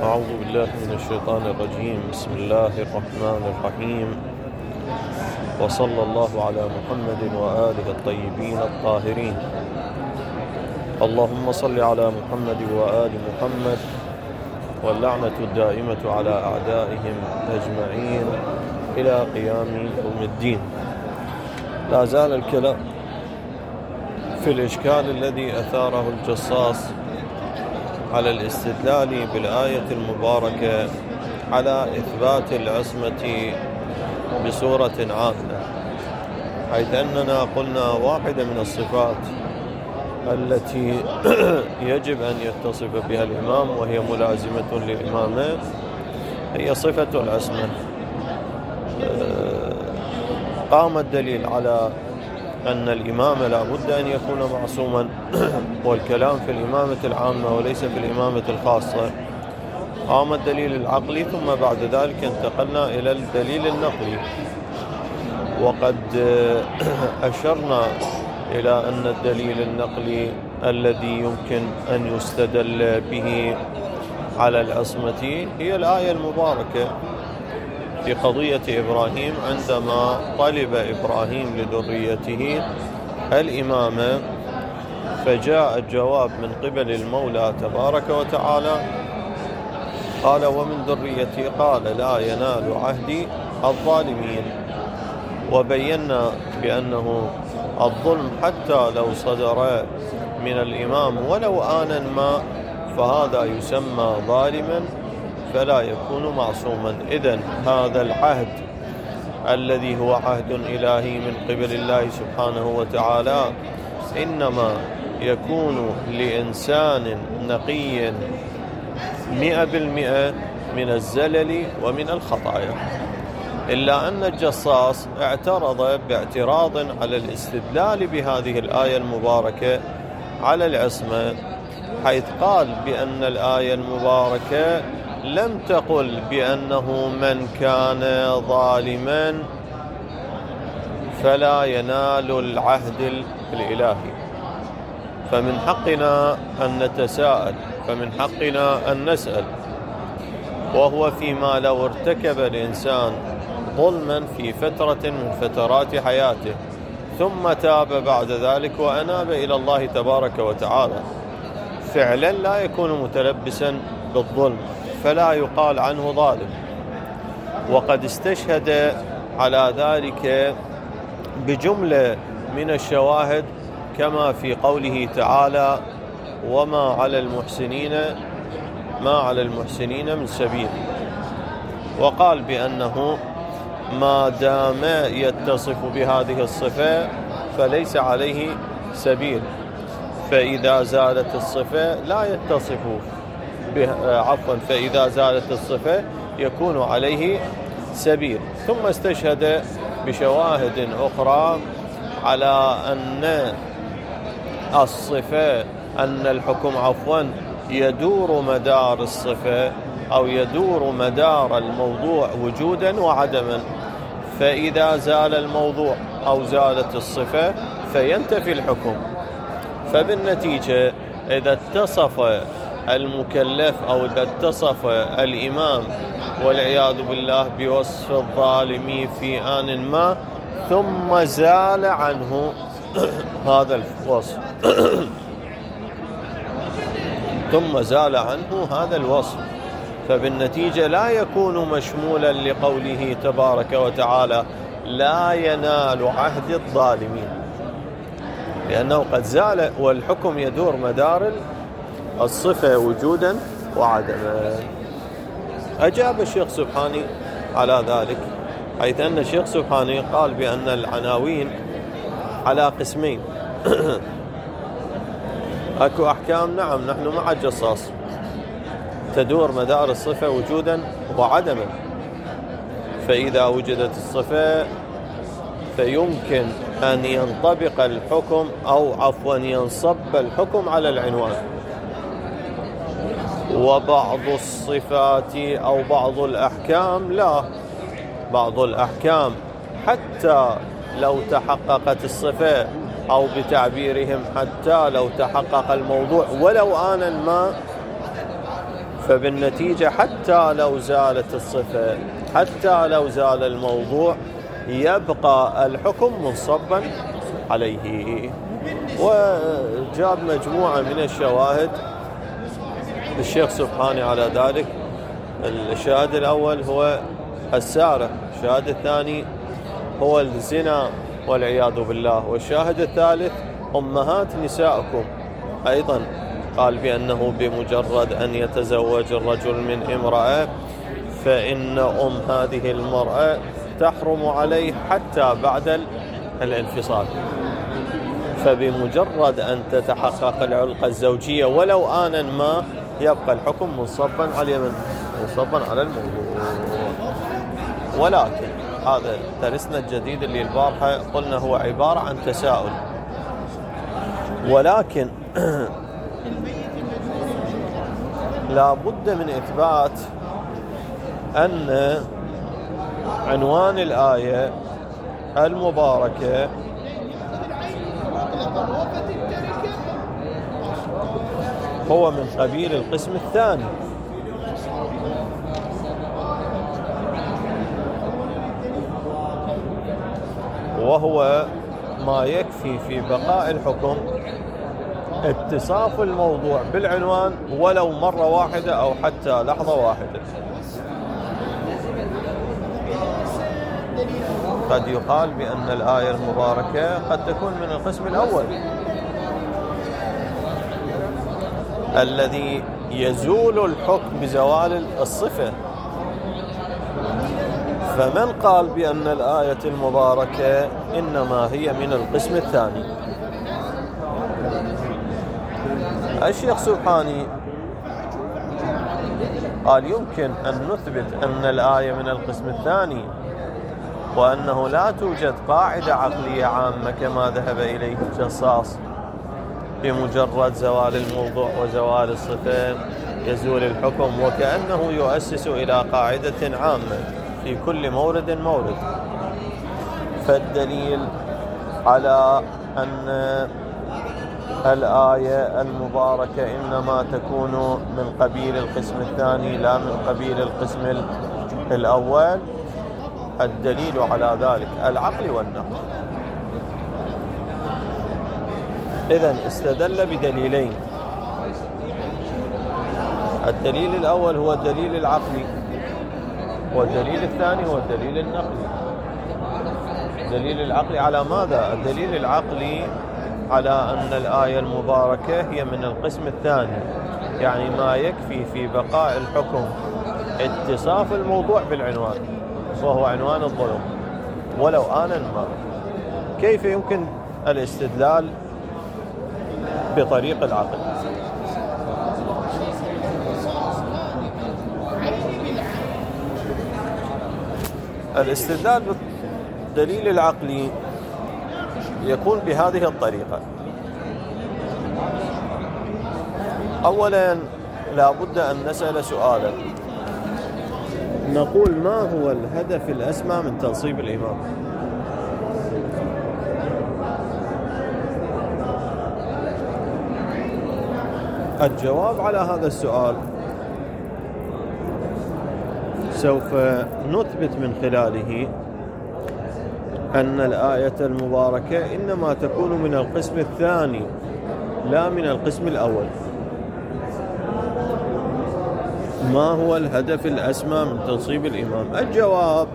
أعوذ بالله من الشيطان الرجيم. بسم الله الرحمن الرحيم، وصلى الله على محمد وآله الطيبين الطاهرين. اللهم صل على محمد وآل محمد، واللعنة الدائمة على أعدائهم أجمعين إلى قيام يوم الدين. لا زال الكلام في الإشكال الذي أثاره الجصاص على الاستدلال بالآية المباركة على إثبات العصمة بصورة عامة، حيث أننا قلنا واحدة من الصفات التي يجب أن يتصف بها الإمام وهي ملازمة للإمامة هي صفة العصمة. قام الدليل على أن الإمام لا بد أن يكون معصوما، والكلام في الإمامة العامة وليس في الإمامة الخاصة. قام الدليل العقلي، ثم بعد ذلك انتقلنا إلى الدليل النقلي، وقد أشرنا إلى أن الدليل النقلي الذي يمكن أن يستدل به على العصمة هي الآية المباركة في قضية إبراهيم، عندما طلب إبراهيم لذريته الإمامة، فجاء الجواب من قبل المولى تبارك وتعالى، قال: ومن ذريتي؟ قال: لا ينال عهدي الظالمين. وبينا بأنه الظلم حتى لو صدر من الإمام ولو آنا ما فهذا يسمى ظالما فلا يكون معصوما. إذن هذا العهد الذي هو عهد إلهي من قبل الله سبحانه وتعالى إنما يكون لإنسان نقي 100% من الزلل ومن الخطايا، إلا أن الجصاص اعترض باعتراض على الاستدلال بهذه الآية المباركة على العصمة، حيث قال بأن الآية المباركة لم تقل بأنه من كان ظالما فلا ينال العهد الإلهي. فمن حقنا أن نتساءل، فمن حقنا أن نسأل، وهو فيما لو ارتكب الإنسان ظلما في فترة من فترات حياته ثم تاب بعد ذلك وأناب إلى الله تبارك وتعالى، فعلا لا يكون متلبسا بالظلم، فلا يقال عنه ظالم. وقد استشهد على ذلك بجملة من الشواهد، كما في قوله تعالى: وما على المحسنين من سبيل. وقال بأنه ما دام يتصف بهذه الصفة فليس عليه سبيل، فإذا زالت الصفة لا يتصف فإذا زالت الصفة يكون عليه سبيل. ثم استشهد بشواهد أخرى على أن الصفة، أن الحكم يدور مدار الصفة أو يدور مدار الموضوع وجودا وعدما، فإذا زال الموضوع أو زالت الصفة فينتفي الحكم. فبالنتيجة إذا اتصف المكلف أو إذا اتصف الإمام والعياذ بالله بوصف الظالم في آن ما ثم زال عنه هذا الوصف فبالنتيجة لا يكون مشمولا لقوله تبارك وتعالى: لا ينال عهد الظالمين، لأنه قد زال والحكم يدور مدار الصفة وجودا وعدما. أجاب الشيخ سبحاني على ذلك، حيث أن الشيخ سبحاني قال بأن العناوين على قسمين. أكو أحكام، نعم نحن مع الجصاص، تدور مدار الصفة وجودا وعدما، فإذا وجدت الصفة فيمكن أن ينطبق الحكم أو ينصب الحكم على العنوان. وبعض الصفات أو بعض الأحكام لا، بعض الأحكام حتى لو تحققت الصفة، أو بتعبيرهم حتى لو تحقق الموضوع ولو آنا ما، فبالنتيجة حتى لو زالت الصفة، حتى لو زال الموضوع، يبقى الحكم منصبا عليه. وجاب مجموعة من الشواهد الشيخ سبحانه على ذلك. الشاهد الأول هو السارق، الشاهد الثاني هو الزنا والعياذ بالله، والشاهد الثالث أمهات نسائكم. أيضا قال بأنه بمجرد أن يتزوج الرجل من امرأة فإن هذه المرأة تحرم عليه حتى بعد الانفصال. فبمجرد أن تتحقق العلاقة الزوجية ولو آنا ما، يبقى الحكم منصبا على الموضوع. ولكن هذا درسنا الجديد اللي البارحة قلنا هو عبارة عن تساؤل، ولكن لا بد من إثبات أن عنوان الآية المباركة هو من قبيل القسم الثاني، وهو ما يكفي في بقاء الحكم اتصاف الموضوع بالعنوان ولو مرة واحدة أو حتى لحظة واحدة. قد يقال بأن الآية المباركة قد تكون من القسم الأول الذي يزول الحكم بزوال الصفة، فمن قال بأن الآية المباركة إنما هي من القسم الثاني؟ الشيخ سبحاني قال يمكن أن نثبت أن الآية من القسم الثاني، وأنه لا توجد قاعدة عقلية عامة كما ذهب إليه الجصاص بمجرد زوال الموضوع وزوال الصفة يزول الحكم، وكأنه يؤسس إلى قاعدة عامة في كل مورد. فالدليل على أن الآية المباركة إنما تكون من قبيل القسم الثاني لا من قبيل القسم الأول، الدليل على ذلك العقل والنقل. إذن استدل بدليلين، الدليل الأول هو الدليل العقلي، والدليل الثاني هو الدليل النقلي. الدليل العقلي على ماذا؟ الدليل العقلي على أن الآية المباركة هي من القسم الثاني، يعني ما يكفي في بقاء الحكم اتصاف الموضوع بالعنوان، وهو عنوان الظلم ولو آنا ما. كيف يمكن الاستدلال بطريق العقل؟ الاستدلال بالدليل العقلي يكون بهذه الطريقة. أولا لا بد أن نسأل سؤالا، نقول ما هو الهدف الأسمى من تنصيب الإمام؟ الجواب على هذا السؤال سوف نثبت من خلاله أن الآية المباركة إنما تكون من القسم الثاني لا من القسم الأول. ما هو الهدف الأسمى من تنصيب الإمام؟ الجواب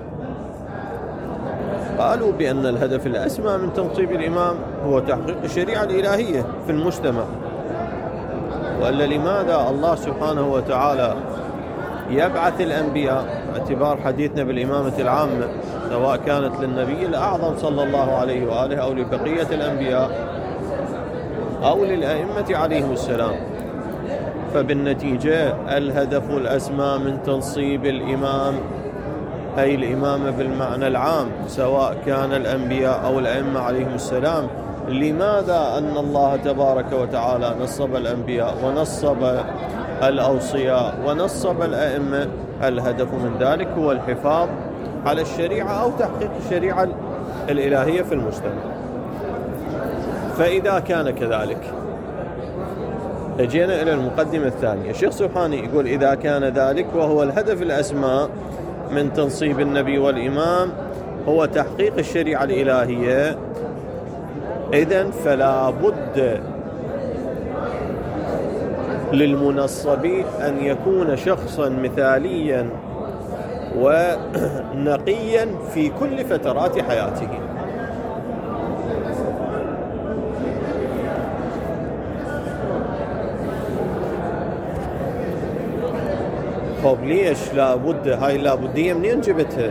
قالوا بأن الهدف الأسمى من تنصيب الإمام هو تحقيق الشريعة الإلهية في المجتمع. وإلا لماذا الله سبحانه وتعالى يبعث الأنبياء؟ باعتبار حديثنا بالإمامة العامة، سواء كانت للنبي الأعظم صلى الله عليه وآله أو لبقية الأنبياء أو للأئمة عليهم السلام، فبالنتيجة الهدف الأسمى من تنصيب الإمام أي الإمامة بالمعنى العام، سواء كان الأنبياء أو الأئمة عليهم السلام. لماذا أن الله تبارك وتعالى نصب الأنبياء ونصب الأوصياء ونصب الأئمة؟ الهدف من ذلك هو الحفاظ على الشريعة أو تحقيق الشريعة الإلهية في المجتمع. فإذا كان كذلك اجينا إلى المقدمة الثانية. الشيخ سبحاني يقول إذا كان ذلك وهو الهدف الأسمى من تنصيب النبي والإمام هو تحقيق الشريعة الإلهية، إذن فلا بد للمنصب أن يكون شخصا مثاليا ونقيا في كل فترات حياته. طب ليش لابد؟ هاي اللابدية منين جبتها؟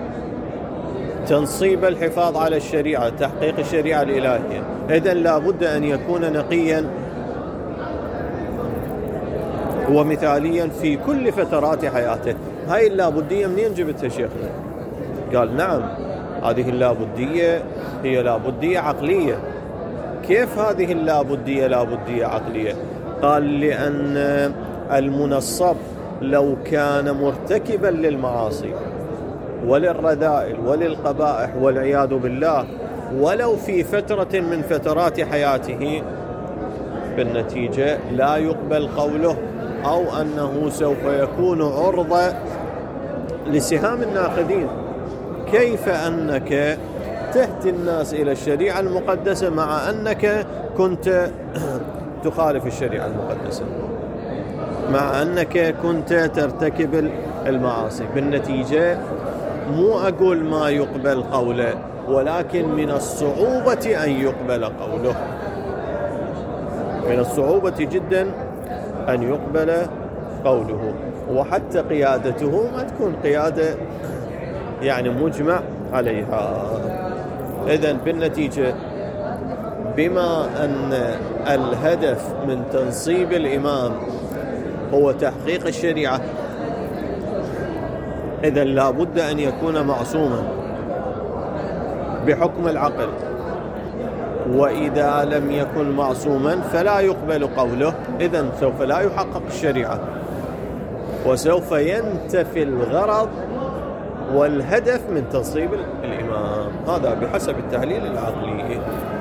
تنصيب الحفاظ على الشريعة، تحقيق الشريعة الإلهية، إذن لابد أن يكون نقيا ومثاليا في كل فترات حياته. هاي اللابدية منين جبتها شيخنا؟ قال نعم، هذه اللابدية هي لابدية عقلية. كيف هذه اللابدية لابدية عقلية؟ قال لأن المنصب لو كان مرتكبا للمعاصي وللرذائل وللقبائح والعياذ بالله ولو في فترة من فترات حياته، بالنتيجة لا يقبل قوله، أو أنه سوف يكون عرضة لسهام الناقدين. كيف أنك تهدي الناس إلى الشريعة المقدسة مع أنك كنت تخالف الشريعة المقدسة، مع أنك كنت ترتكب المعاصي؟ بالنتيجة مو أقول ما يقبل قوله، ولكن من الصعوبة أن يقبل قوله، من الصعوبة جدا أن يقبل قوله، وحتى قيادته ما تكون قيادة يعني مجمع عليها. إذن بالنتيجة بما أن الهدف من تنصيب الإمام هو تحقيق الشريعة، إذن لا بد أن يكون معصوما بحكم العقل، وإذا لم يكن معصوما فلا يقبل قوله، إذن سوف لا يحقق الشريعة وسوف ينتفي الغرض والهدف من تنصيب الإمام. هذا بحسب التحليل العقلي.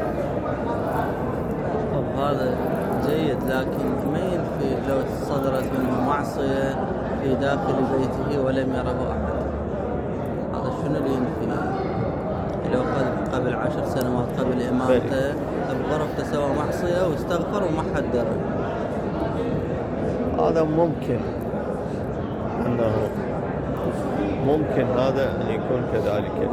طب هذا جيد، لكن ما ينفي لو صدرت منه معصية في داخل بيته ولم يره أحد، هذا شنو اللي ينفي؟ لو قبل 10 سنوات قبل إمامته بغرفته سوى معصية واستغفر وما حد درى، هذا ممكن أنه ممكن هذا أن يكون كذلك.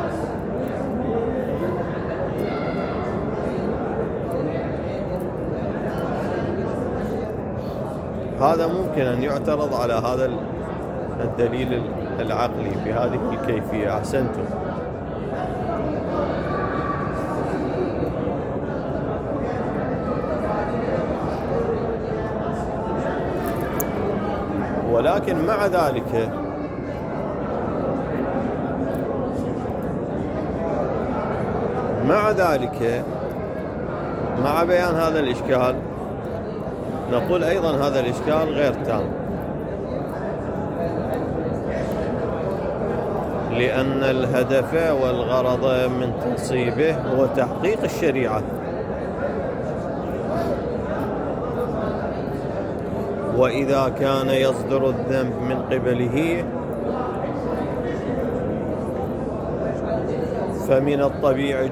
هذا ممكن أن يعترض على هذا الدليل العقلي بهذه الكيفية. أحسنتم. ولكن مع ذلك مع بيان هذا الإشكال نقول أيضا هذا الإشكال غير تام، لأن الهدف والغرض من تنصيبه هو تحقيق الشريعة، وإذا كان يصدر الذنب من قبله فمن الطبيعي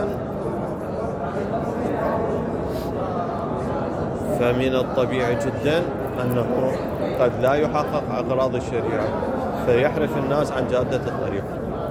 جدا أنه قد لا يحقق أغراض الشريعة فيحرف الناس عن جادة الطريق.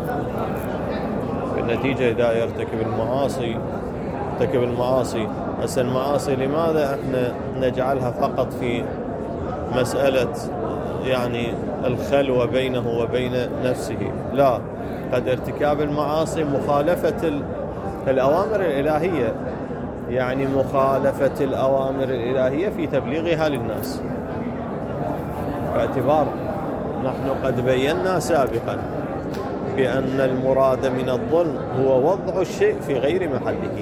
بالنتيجة إذا يرتكب المعاصي، بس المعاصي لماذا احنا نجعلها فقط في مسألة يعني الخلوة بينه وبين نفسه؟ لا، قد ارتكاب المعاصي مخالفة الأوامر الإلهية، يعني مخالفة الأوامر الإلهية في تبليغها للناس، باعتبار نحن قد بينا سابقا بأن المراد من الظلم هو وضع الشيء في غير محله.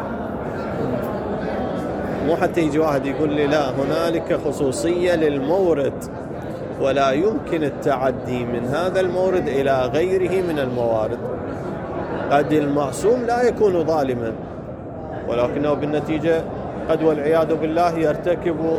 مو حتى يجي واحد يقول لي لا هنالك خصوصية للمورد ولا يمكن التعدي من هذا المورد إلى غيره من الموارد. قد المعصوم لا يكون ظالما ولكنه بالنتيجة قد والعياذ بالله يرتكب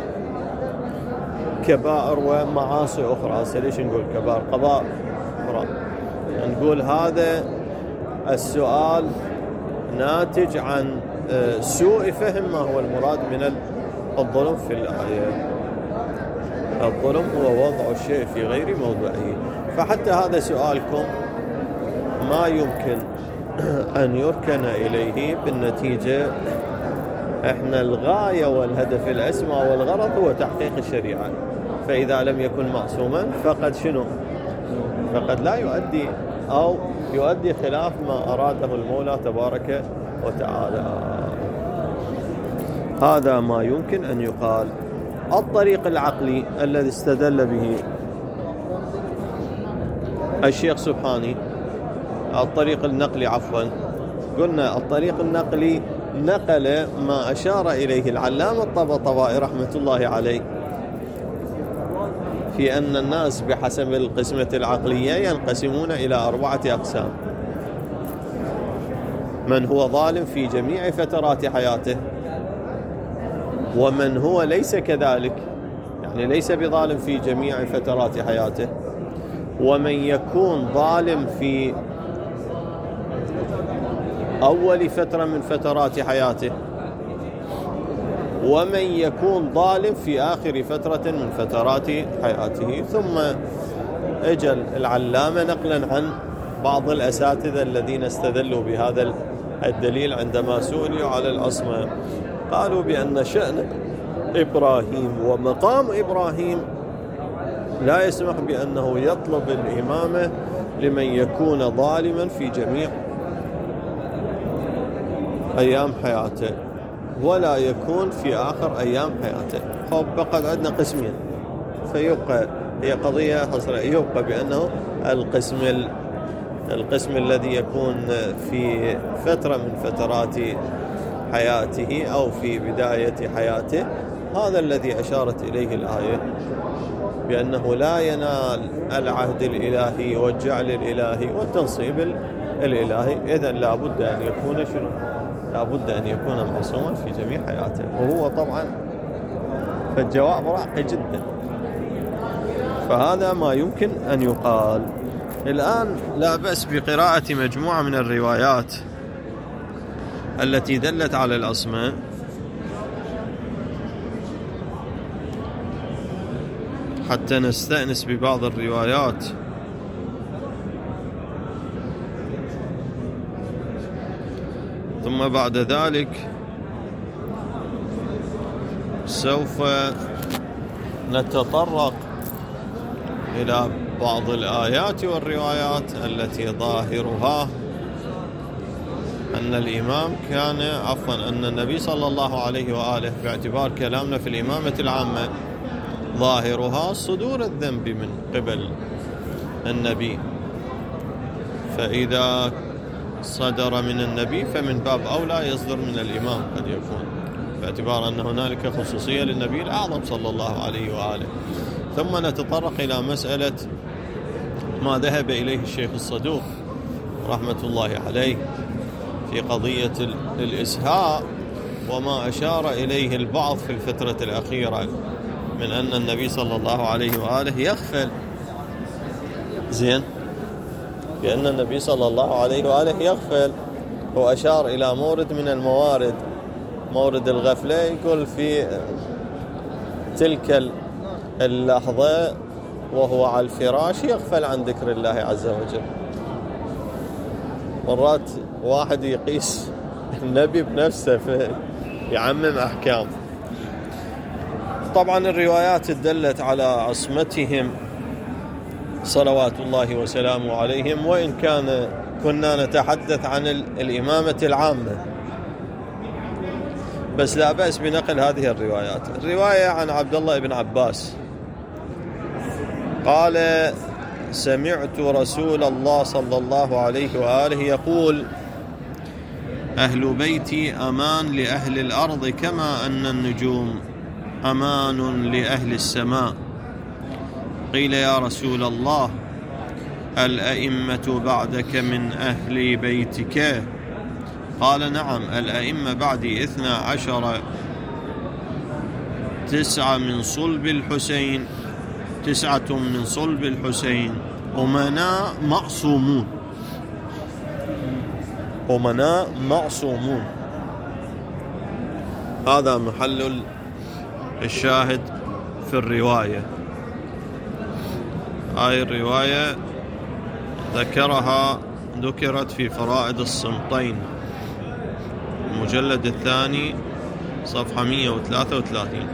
كبائر ومعاصي أخرى. ليش نقول كبائر؟ قبائر أخرى. نقول هذا السؤال ناتج عن سوء فهم ما هو المراد من الظلم في الآية. الظلم هو وضع الشيء في غير موضعه. فحتى هذا سؤالكم ما يمكن أن يركن إليه بالنتيجة. احنا الغاية والهدف الأسمى والغرض هو تحقيق الشريعة، فإذا لم يكن معصوما فقد شنو؟ فقد لا يؤدي أو يؤدي خلاف ما أراده المولى تبارك وتعالى. هذا ما يمكن أن يقال. الطريق العقلي الذي استدل به الشيخ سبحاني، الطريق النقلي عفوا، قلنا الطريق النقلي نقل ما أشار إليه العلامة الطباطبائي رحمة الله عليه في أن الناس بحسب القسمة العقلية ينقسمون إلى 4 أقسام: من هو ظالم في جميع فترات حياته، ومن هو ليس كذلك، يعني ليس بظالم في جميع فترات حياته، ومن يكون ظالم في أول فترة من فترات حياته، ومن يكون ظالم في آخر فترة من فترات حياته. ثم اجل العلامة نقلا عن بعض الأساتذة الذين استدلوا بهذا الدليل عندما سئلوا على العصمة، قالوا بأن شأن إبراهيم ومقام إبراهيم لا يسمح بأنه يطلب الإمامة لمن يكون ظالما في جميع أيام حياته، ولا يكون في آخر أيام حياته. بقى عندنا قسمين، فيبقى هي قضية حصرية، يبقى بأنه القسم الذي يكون في فترة من فترات حياته أو في بداية حياته، هذا الذي أشارت إليه الآية بأنه لا ينال العهد الإلهي والجعل الإلهي والتنصيب الإلهي. إذن لابد أن يكون شنو؟ لابد أن يكون معصوما في جميع حياته. وهو طبعا فالجواب راقي جدا. فهذا ما يمكن أن يقال. الآن لا بأس بقراءة مجموعة من الروايات التي دلت على العصمة، حتى نستأنس ببعض الروايات. ثم بعد ذلك سوف نتطرق إلى بعض الآيات والروايات التي ظاهرها أن الإمام كان أن النبي صلى الله عليه وآله، باعتبار كلامنا في الإمامة العامة ظاهرها صدور الذنب من قبل النبي، فإذا صدر من النبي فمن باب أولى يصدر من الإمام قد يكون، باعتبار أن هنالك خصوصية للنبي الأعظم صلى الله عليه وآله. ثم نتطرق إلى مسألة ما ذهب إليه الشيخ الصدوق رحمة الله عليه في قضية الإسهاء، وما أشار إليه البعض في الفترة الأخيرة من أن النبي صلى الله عليه وآله يغفل. زين، بأن النبي صلى الله عليه وآله يغفل، وأشار إلى مورد من الموارد، مورد الغفلة، يقول في تلك اللحظة وهو على الفراش يغفل عن ذكر الله عز وجل. مرات واحد يقيس النبي بنفسه يعمم أحكام. طبعا الروايات دلت على عصمتهم صلوات الله وسلامه عليهم، وإن كنا نتحدث عن الإمامة العامة، بس لا بأس بنقل هذه الروايات. الرواية عن عبد الله بن عباس قال: سمعت رسول الله صلى الله عليه وآله يقول: أهل بيتي أمان لأهل الأرض كما أن النجوم أمان لأهل السماء. قيل: يا رسول الله، الأئمة بعدك من أهل بيتك؟ قال: نعم، الأئمة بعدي 12 9 من صلب الحسين أمناء معصومون. هذا محل الشاهد في الرواية. هاي الرواية ذكرت في فرائد الصمتين المجلد الثاني صفحة 133.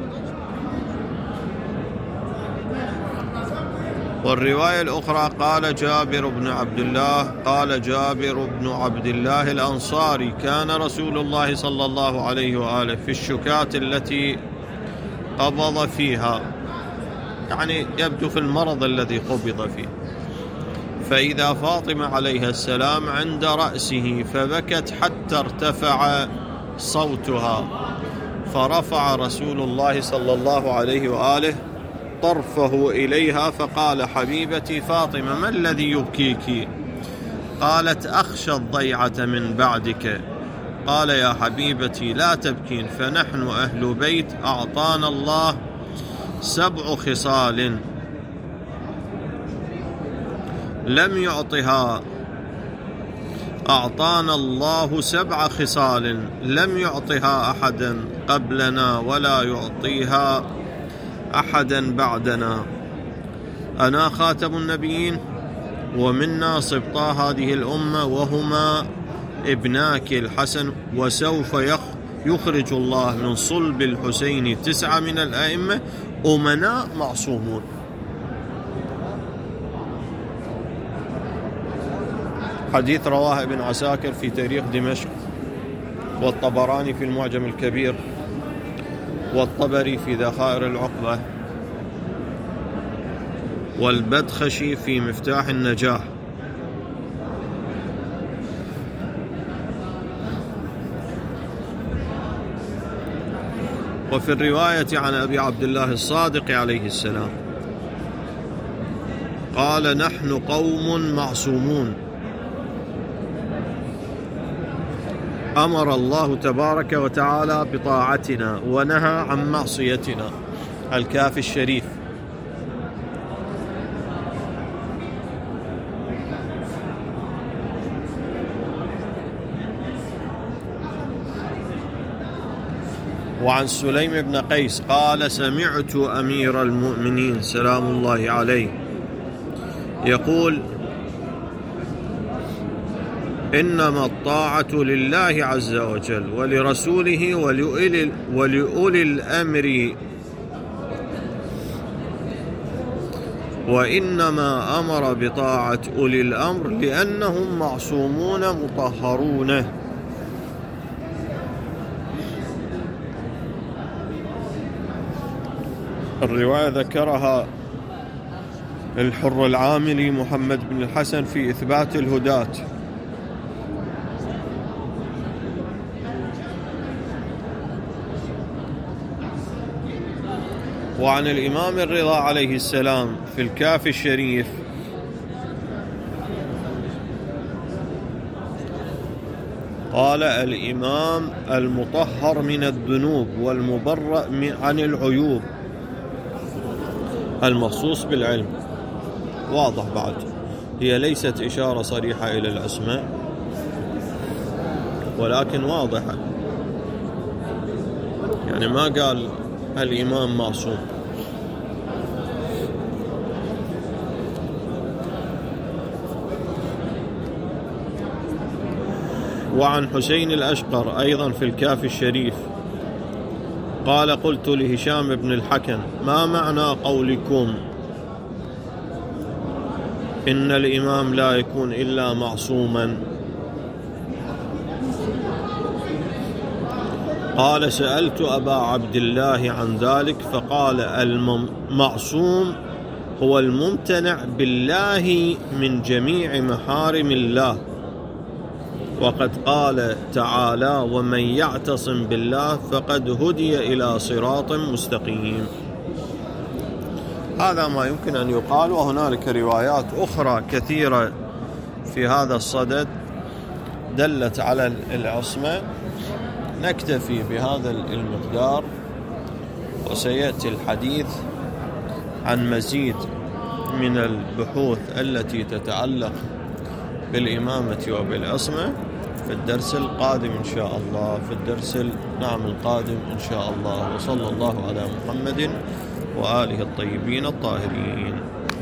والرواية الأخرى قال جابر بن عبد الله الأنصاري كان رسول الله صلى الله عليه وآله في الشكاة التي قبض فيها، يعني يبدو في المرض الذي قبض فيه، فإذا فاطمة عليها السلام عند رأسه فبكت حتى ارتفع صوتها، فرفع رسول الله صلى الله عليه وآله طرفه إليها فقال: حبيبتي فاطمة، ما الذي يبكيك؟ قالت: أخشى الضيعة من بعدك. قال: يا حبيبتي لا تبكين، فنحن أهل بيت أعطانا الله 7 خصال لم يعطها، أعطانا الله 7 خصال لم يعطها أحدا قبلنا ولا يعطيها أحدا بعدنا. أنا خاتم النبيين ومنا سبطا هذه الأمة وهما ابناك الحسن، وسوف يخرج الله من صلب الحسين 9 من الأئمة أمناء معصومون. حديث رواه ابن عساكر في تاريخ دمشق، والطبراني في المعجم الكبير، والطبري في ذخائر العقبة، والبدخشي في مفتاح النجاح. وفي الرواية عن أبي عبد الله الصادق عليه السلام قال: نحن قوم معصومون، أمر الله تبارك وتعالى بطاعتنا ونهى عن معصيتنا. الكافي الشريف. وعن سليم بن قيس قال: سمعت أمير المؤمنين سلام الله عليه يقول: إنما الطاعة لله عز وجل ولرسوله ولأولي الأمر، وإنما أمر بطاعة أولي الأمر لأنهم معصومون مطهرون. الرواية ذكرها الحر العاملي محمد بن الحسن في إثبات الهداة. وعن الإمام الرضا عليه السلام في الكافي الشريف قال: الإمام المطهر من الذنوب والمبرأ عن العيوب، المخصوص بالعلم. واضح بعد، هي ليست إشارة صريحة إلى العصمة، ولكن واضحة، يعني ما قال الإمام معصوم. وعن حسين الأشقر أيضا في الكافي الشريف قال: قلت لهشام بن الحكم: ما معنى قولكم إن الإمام لا يكون إلا معصوما؟ قال: سألت أبا عبد الله عن ذلك فقال: المعصوم هو الممتنع بالله من جميع محارم الله، وقد قال تعالى: ومن يعتصم بالله فقد هدي إلى صراط مستقيم. هذا ما يمكن أن يقال، وهنالك روايات أخرى كثيرة في هذا الصدد دلت على العصمة. نكتفي بهذا المقدار، وسيأتي الحديث عن مزيد من البحوث التي تتعلق بالإمامة وبالعصمة في الدرس القادم إن شاء الله، في الدرس القادم إن شاء الله. وصلى الله على محمد وآله الطيبين الطاهرين.